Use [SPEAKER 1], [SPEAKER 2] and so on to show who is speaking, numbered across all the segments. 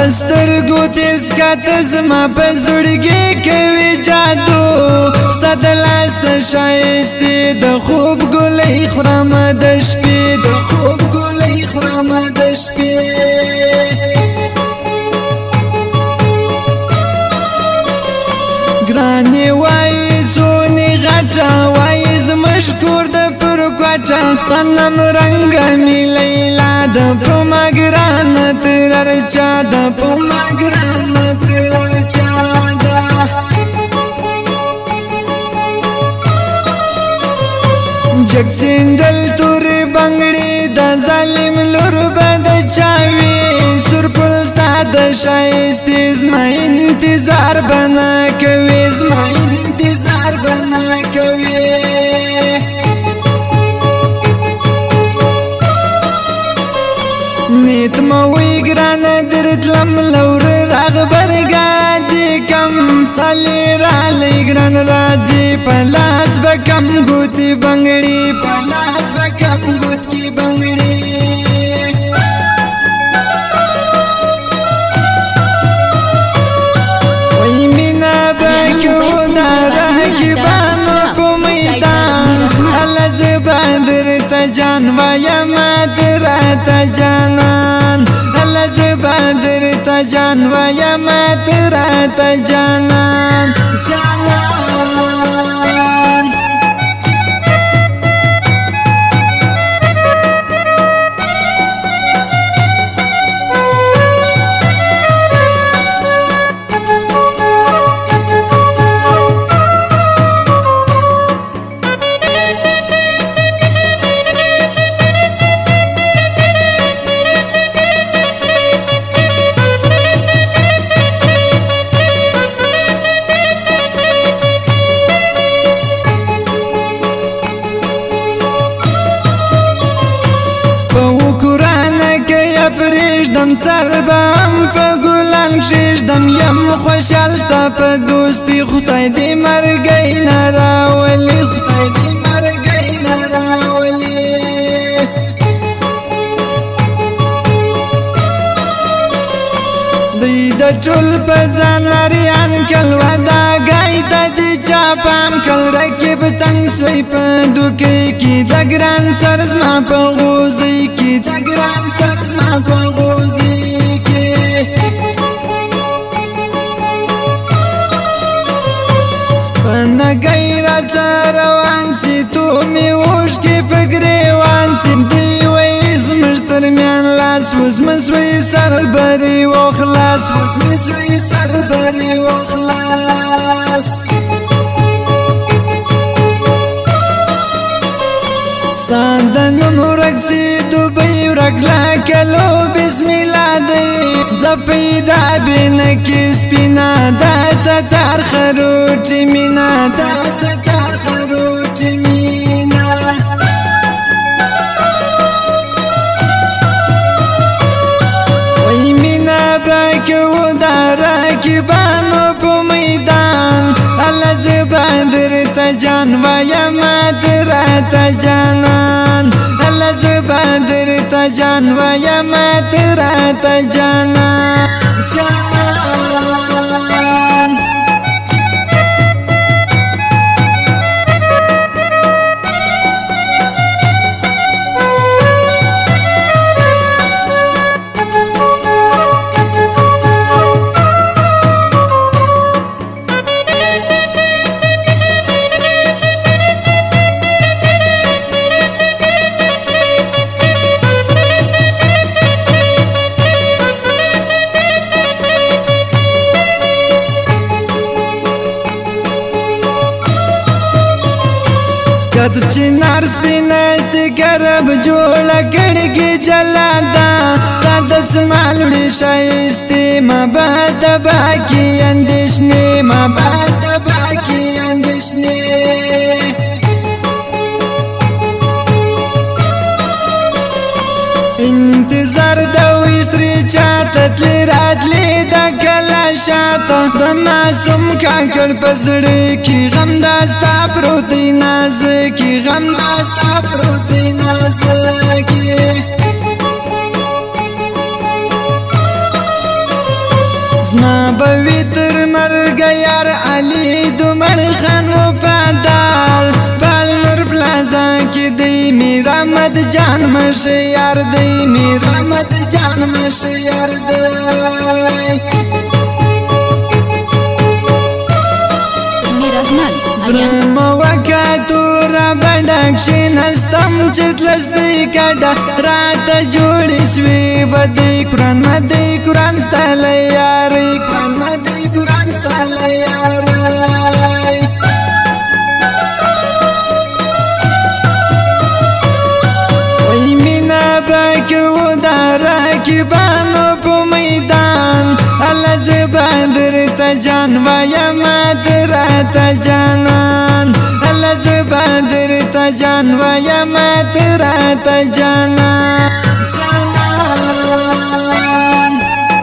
[SPEAKER 1] سترګو تیز کاته زما په زړګي کوي جادو ستا د لاس ښایستې د خوب ګلۍ خورم د شپې د خوب ګلۍ خورم د شپې ګرانې وایي څونې غټه وایي زموږ کور د پر کوټه غنم رنګه مې لیلا د په ما ګرانه تر هر چا د په ما ګرانه تر هر چا ده جګ سینډل تورې بنګړې د ظالم لور به د چا وي سور پل ستا د ښایستې زما انتظار به نه کوي زما انتظار به نه کوي نیت مو وی ګرانه درتلم لور راغبرګادې کم علي رالی ګران راځي په لاس به کم ګوتې بنګړې په لاس به کم ګوتې بنګړې وای مینا به کوو دا راکبانو په میدان الله زه به درته جان وایم درته جانان الله زه به درته جان وایم درته جانان جانان پریږدم سر به هم په ګلان کښېږدم یم خوشحال ستا په دوستي خدای دې مرګی نه راولي خدای دې مرګی نه راولي دوی د ټول په ځان اریان کل وداګۍ ته دې چا پام کل رکب تنګ سوی په دوکۍ کې د ګران سر زما په غوزۍ کې د ګران سر زما په غوزۍ کې په نګۍ راڅه روان سي تو مې اوښکې په ګرېوان سي دوی وایي زموږ ترمیان لاس اوس مې سوی سر بري و خلاص اوس مې سوی سر بري و خلاص ستا د نوم ورک سي دوبۍ ورک لاکلو بسم الله دی زه پیدا بینه کې سپینه دا ستار خروټې مینا دا ستار خروټې مینا وای مینا به کوو دا راکبانو په میدان الله زه به درته جان وایم درته جانان الله زه به درته جان وایم درته جانان جانان کد چنار سپینه سګرب جوړه کړګي جلادا ستا د سمال وړي ښایستې ما به تبا کې اندېښنې ما به تبا کې اندېښنې انتظار د وستري چاته تلې راتلې د کله شاته د معصوم کاکړ په زړه کې غم دا ستا پروت دی نازکې غم دا ستا پروت دی نازکې زما بوي تر مرګ یار علي دومر خان وفادار پال نور پلازا کې دی میر احمد جان مشیار دی میر احمد جان مشیار دی موکاتو را بډکشي نستم چتلستی کډا رات جوړی سوي بدی قران مدی قران ستل یاري قران مدی قران ستل یاري وای مینا بکو دارا کی بانو په میدان الله زبادر ته جان وایا ماتر ته جانان الله زبادر ته جان وایا ماتر ته جانان جانان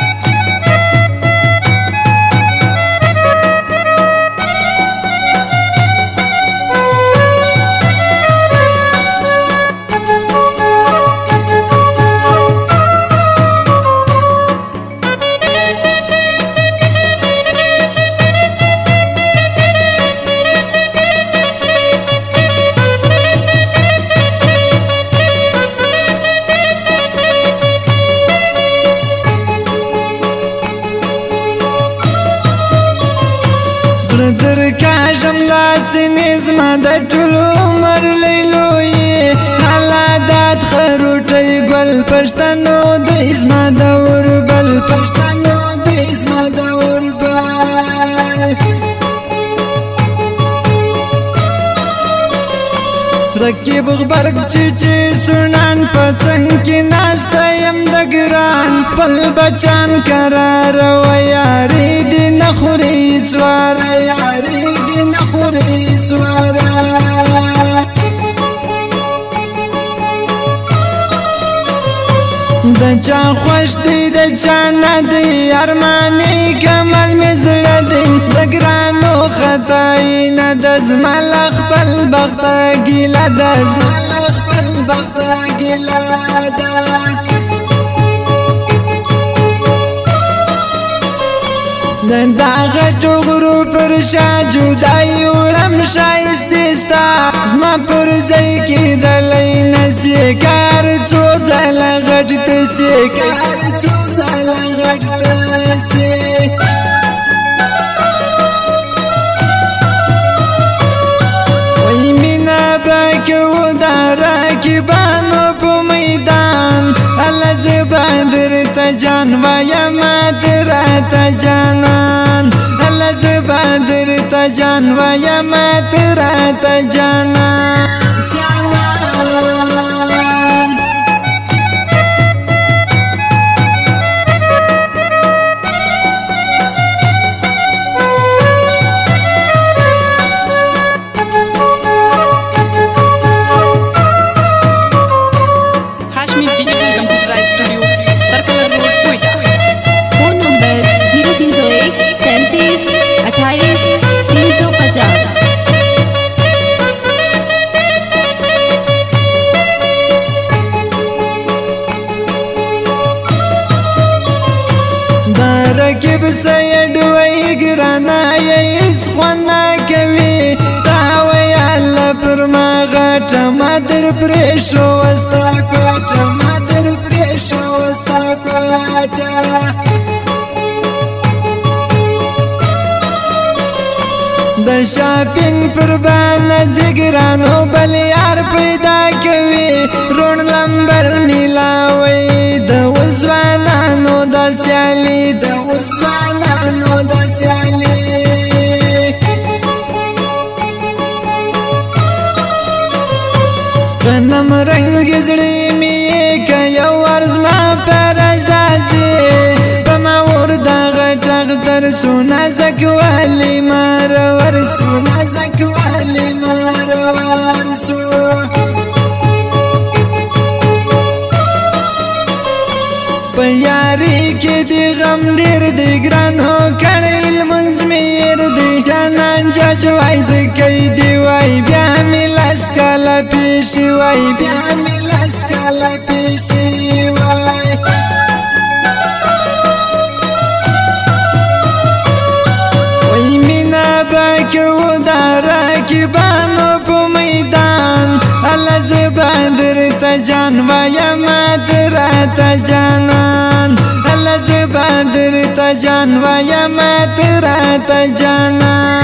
[SPEAKER 1] در کاشم لاس نظم د ټول عمر لیلوی حالات خروټي ګل پښتنو د اسما د وربل پښتنو د اسما د وربل رکیب غبرګ چې سنان پڅنګ کې ناشته يم د ګران پل بچان قرار و یاري دي نخوري څوار یاري دي نخوري څوار د چا خوش دی د چا نه دی ارمانې کمل مې زړه دی د ګرانو خدای نه د زمل خپل بخت ګیله د زمل خپل بخت ګیله ده نن دا غټو غرو پر شا جدای وړم شایسته ستا زما پر ځای کې د لین سي کار څو ځل غټ ته سي کار څو ځل غټ ته سي وای مینا بکو دارا کې بانو په میدان الله زبادر ته جان وایا ماتر ته جانان الله زبادر ته جان وایا ماتر ته جانان جانان رکب سید وی گرانا ییس خوانا کوي تاوی اللہ پر ما غاٹا مادر پریشو وستا کوٹا مادر پریشو وستا کوٹا د شاپینګ پر باندې زګرانو بل یار پیدا کوي رون لمبر میلاوي د وسوانانو د سیالي د وسوانانو د سیالي غنم رنگ زړی می یو ورځ ما پر ازازي پما ور دا غټغ تر سونا زکوالی مار ور سونا زکوالی مار ور سو پیاری کې دی غم ډیر دی ګران هو کړل منځمیر دی کنان جوای زکې دی وای بیا ملاس کلا پیش وای بیا ملاس کلا پیش وای درته جان وایم درته جانان الله زبا درته جان وایم درته جانان